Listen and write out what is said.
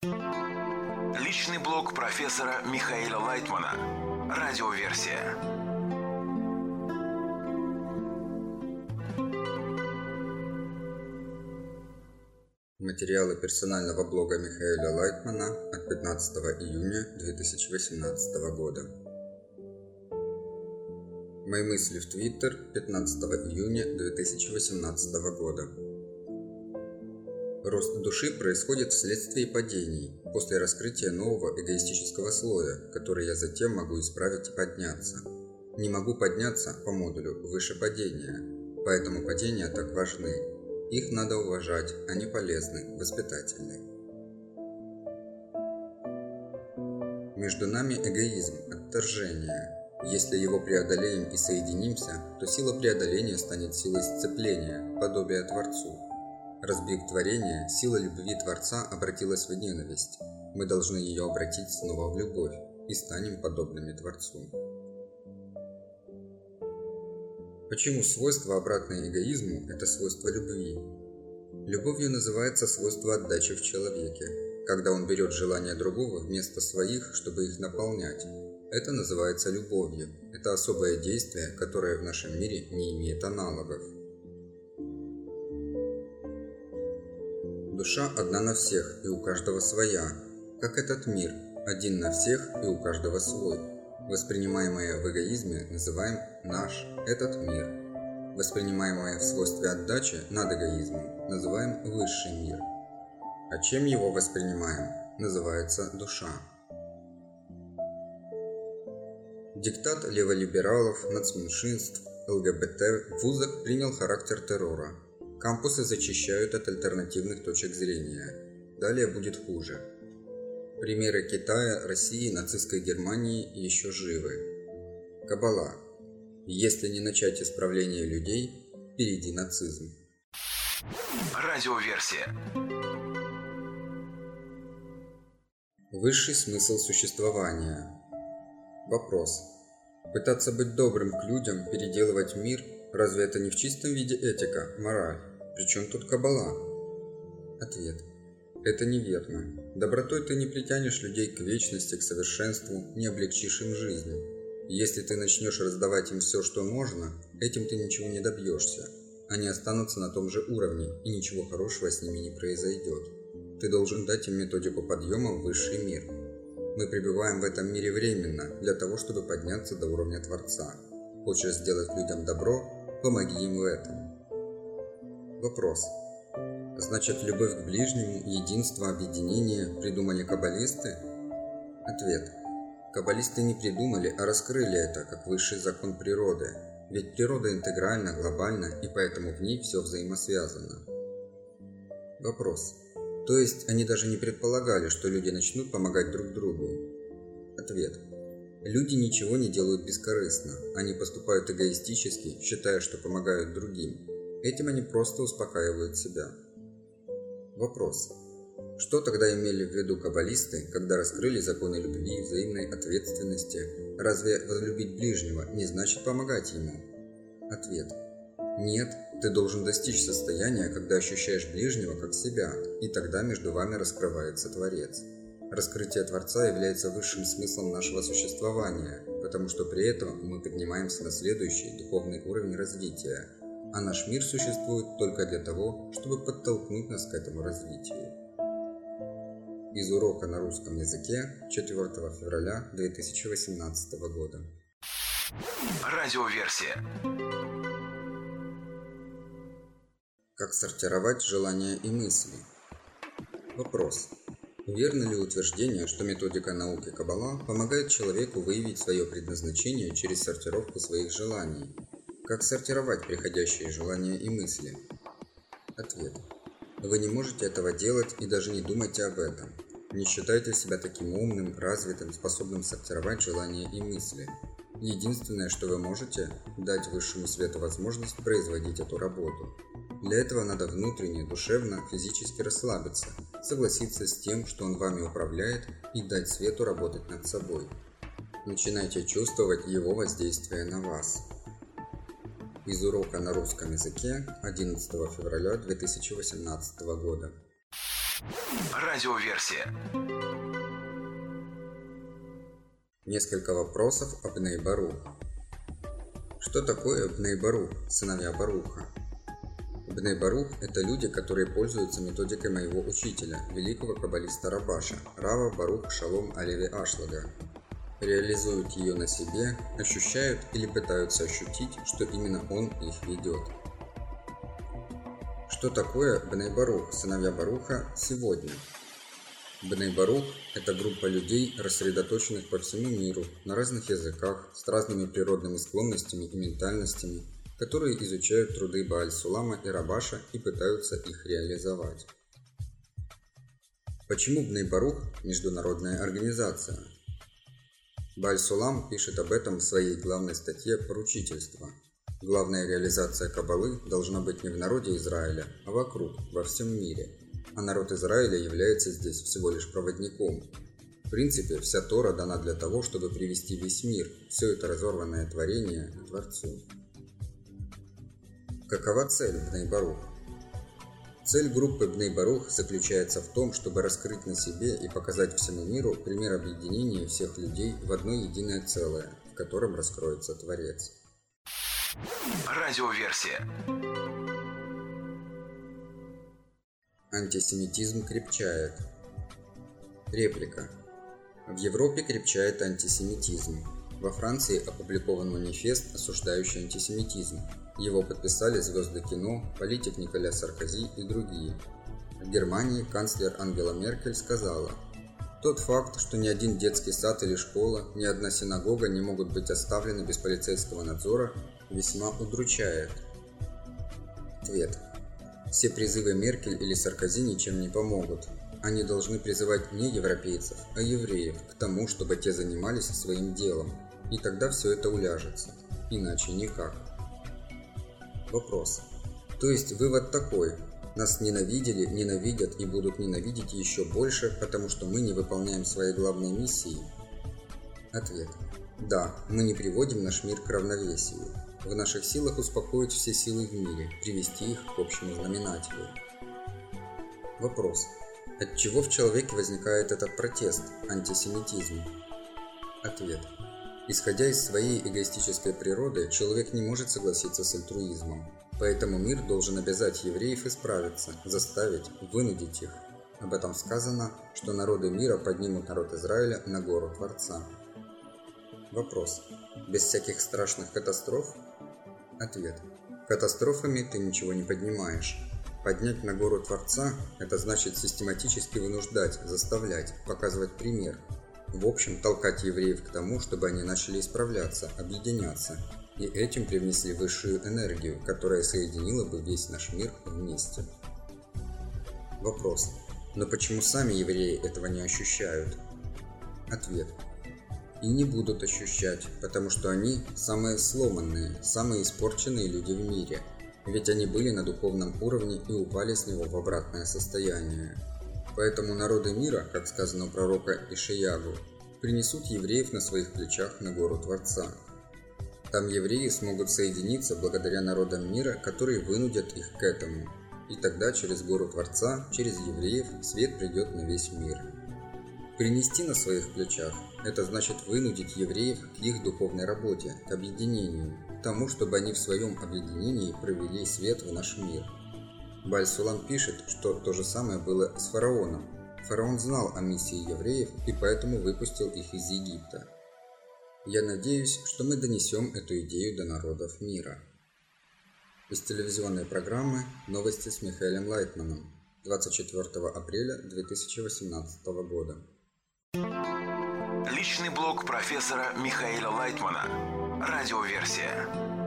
Личный блог профессора Михаила Лайтмана. Радиоверсия. Материалы персонального блога Михаила Лайтмана от 15 июня 2018 года. Мои мысли в Твиттер 15 июня 2018 года. Рост души происходит вследствие падений, после раскрытия нового эгоистического слоя, который я затем могу исправить и подняться. Не могу подняться по модулю выше падения, поэтому падения так важны. Их надо уважать, они полезны, воспитательны. Между нами эгоизм, отторжение. Если его преодолеем и соединимся, то сила преодоления станет силой сцепления, подобия Творцу. Разбив творение, сила любви Творца обратилась в ненависть. Мы должны ее обратить снова в любовь и станем подобными Творцу. Почему свойство, обратное эгоизму, это свойство любви? Любовью называется свойство отдачи в человеке, когда он берет желания другого вместо своих, чтобы их наполнять. Это называется любовью. Это особое действие, которое в нашем мире не имеет аналогов. Душа одна на всех, и у каждого своя, как этот мир, один на всех, и у каждого свой. Воспринимаемое в эгоизме называем наш, этот мир. Воспринимаемое в свойстве отдачи над эгоизмом называем высший мир. А чем его воспринимаем, называется душа. Диктат леволибералов, нацменьшинств, ЛГБТ в вузах принял характер террора. Кампусы зачищают от альтернативных точек зрения. Далее будет хуже. Примеры Китая, России, нацистской Германии еще живы. Каббала. Если не начать исправление людей, впереди нацизм. Радиоверсия. Высший смысл существования. Вопрос. Пытаться быть добрым к людям, переделывать мир, разве это не в чистом виде этика, мораль? Причем тут каббала? Ответ. Это неверно. Добротой ты не притянешь людей к вечности, к совершенству, не облегчишь им жизнь. Если ты начнешь раздавать им все, что можно, этим ты ничего не добьешься. Они останутся на том же уровне, и ничего хорошего с ними не произойдет. Ты должен дать им методику подъема в высший мир. Мы пребываем в этом мире временно, для того, чтобы подняться до уровня Творца. Хочешь сделать людям добро? Помоги им в этом. Вопрос. Значит, любовь к ближнему, единство, объединение придумали каббалисты? Ответ. Каббалисты не придумали, а раскрыли это, как высший закон природы. Ведь природа интегральна, глобальна, и поэтому в ней все взаимосвязано. Вопрос. То есть они даже не предполагали, что люди начнут помогать друг другу? Ответ. Люди ничего не делают бескорыстно. Они поступают эгоистически, считая, что помогают другим. Этим они просто успокаивают себя. Вопрос. Что тогда имели в виду каббалисты, когда раскрыли законы любви, взаимной ответственности? Разве возлюбить ближнего не значит помогать ему? Ответ. Нет, ты должен достичь состояния, когда ощущаешь ближнего как себя, и тогда между вами раскрывается Творец. Раскрытие Творца является высшим смыслом нашего существования, потому что при этом мы поднимаемся на следующий духовный уровень развития, а наш мир существует только для того, чтобы подтолкнуть нас к этому развитию. Из урока на русском языке 4 февраля 2018 года. Радиоверсия. Как сортировать желания и мысли? Вопрос. Верно ли утверждение, что методика науки Каббала помогает человеку выявить свое предназначение через сортировку своих желаний? Как сортировать приходящие желания и мысли? Ответ. Вы не можете этого делать и даже не думайте об этом. Не считайте себя таким умным, развитым, способным сортировать желания и мысли. Единственное, что вы можете, дать высшему свету возможность производить эту работу. Для этого надо внутренне, душевно, физически расслабиться, согласиться с тем, что он вами управляет, и дать свету работать над собой. Начинайте чувствовать его воздействие на вас. Из урока на русском языке 11 февраля 2018 года. Радиоверсия. Несколько вопросов об Бней Барух. Что такое Бней Барух, сыновья Баруха? Бней Барух – это люди, которые пользуются методикой моего учителя, великого каббалиста Рабаша, Рава Барух Шалом Алеви Ашлага. Реализуют ее на себе, ощущают или пытаются ощутить, что именно он их ведет. Что такое Бней Барух, сыновья Баруха, сегодня? Бней Барух – это группа людей, рассредоточенных по всему миру, на разных языках, с разными природными склонностями и ментальностями, которые изучают труды Бааль-Сулама и Рабаша и пытаются их реализовать. Почему Бней Барух – международная организация? Бааль-Сулам пишет об этом в своей главной статье «Поручительство». Главная реализация Каббалы должна быть не в народе Израиля, а вокруг, во всем мире. А народ Израиля является здесь всего лишь проводником. В принципе, вся Тора дана для того, чтобы привести весь мир, все это разорванное творение, к Творцу. Какова цель Бней Барух? Цель группы Бней Барух заключается в том, чтобы раскрыть на себе и показать всему миру пример объединения всех людей в одно единое целое, в котором раскроется Творец. Радиоверсия. Антисемитизм крепчает. Реплика. В Европе крепчает антисемитизм. Во Франции опубликован манифест, осуждающий антисемитизм. Его подписали звезды кино, политик Николя Саркози и другие. В Германии канцлер Ангела Меркель сказала: «Тот факт, что ни один детский сад или школа, ни одна синагога не могут быть оставлены без полицейского надзора, весьма удручает». Ответ. Все призывы Меркель или Саркози ничем не помогут. Они должны призывать не европейцев, а евреев к тому, чтобы те занимались своим делом, и тогда все это уляжется. Иначе никак. Вопрос. То есть вывод такой: нас ненавидели, ненавидят и будут ненавидеть еще больше, потому что мы не выполняем своей главной миссии? Ответ. Да, мы не приводим наш мир к равновесию. В наших силах успокоить все силы в мире, привести их к общему знаменателю. Вопрос. От чего в человеке возникает этот протест, антисемитизм? Ответ. Исходя из своей эгоистической природы, человек не может согласиться с альтруизмом. Поэтому мир должен обязать евреев исправиться, заставить, вынудить их. Об этом сказано, что народы мира поднимут народ Израиля на гору Творца. Вопрос. Без всяких страшных катастроф? Ответ. Катастрофами ты ничего не поднимаешь. Поднять на гору Творца – это значит систематически вынуждать, заставлять, показывать пример. В общем, толкать евреев к тому, чтобы они начали исправляться, объединяться. И этим привнесли высшую энергию, которая соединила бы весь наш мир вместе. Вопрос. Но почему сами евреи этого не ощущают? Ответ. И не будут ощущать, потому что они самые сломанные, самые испорченные люди в мире. Ведь они были на духовном уровне и упали с него в обратное состояние. Поэтому народы мира, как сказано у пророка Ишиягу, принесут евреев на своих плечах на гору Творца. Там евреи смогут соединиться благодаря народам мира, которые вынудят их к этому. И тогда через гору Творца, через евреев, свет придет на весь мир. Принести на своих плечах – это значит вынудить евреев к их духовной работе, к объединению, к тому, чтобы они в своем объединении провели свет в наш мир. Бааль-Сулам пишет, что то же самое было с фараоном. Фараон знал о миссии евреев и поэтому выпустил их из Египта. Я надеюсь, что мы донесем эту идею до народов мира. Из телевизионной программы «Новости с Михаилом Лайтманом» 24 апреля 2018 года. Личный блог профессора Михаила Лайтмана. Радиоверсия.